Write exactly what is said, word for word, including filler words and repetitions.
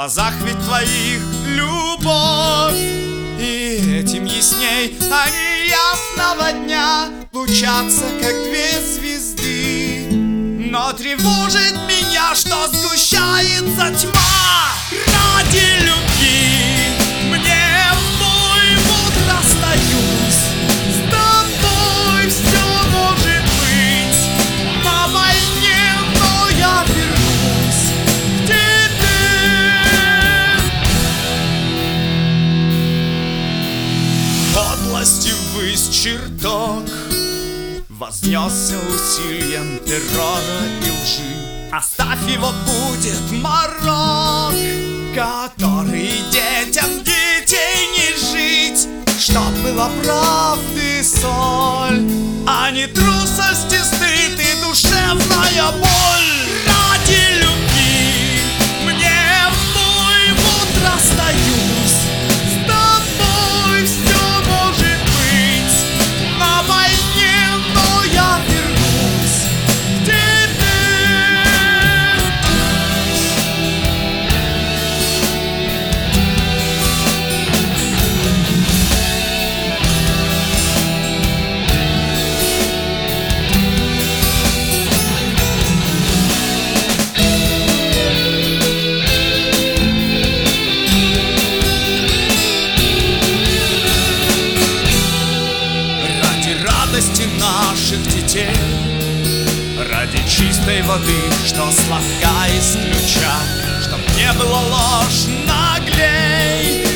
глазах ведь твоих любовь, и этим ясней они ясного дня лучатся, как две звезды. Но тревожит меня, что сгущается тьма. Ради любви мне в бой вот расстаюсь. С тобой все может быть на войне, но я вернусь к тебе. Подлости ввысь чертог вознесся усилием террора и лжи. Оставь его, будет морок, который детям детей не жить. Чтоб была правды соль, а не трусость и стыд и душевная боль. Ради любви мне в бой вот расстаюсь. С тобой все может быть на войне, но я вернусь к тебе. Радости наших детей, ради чистой воды, что сладка из ключа, чтоб не было ложь наглей,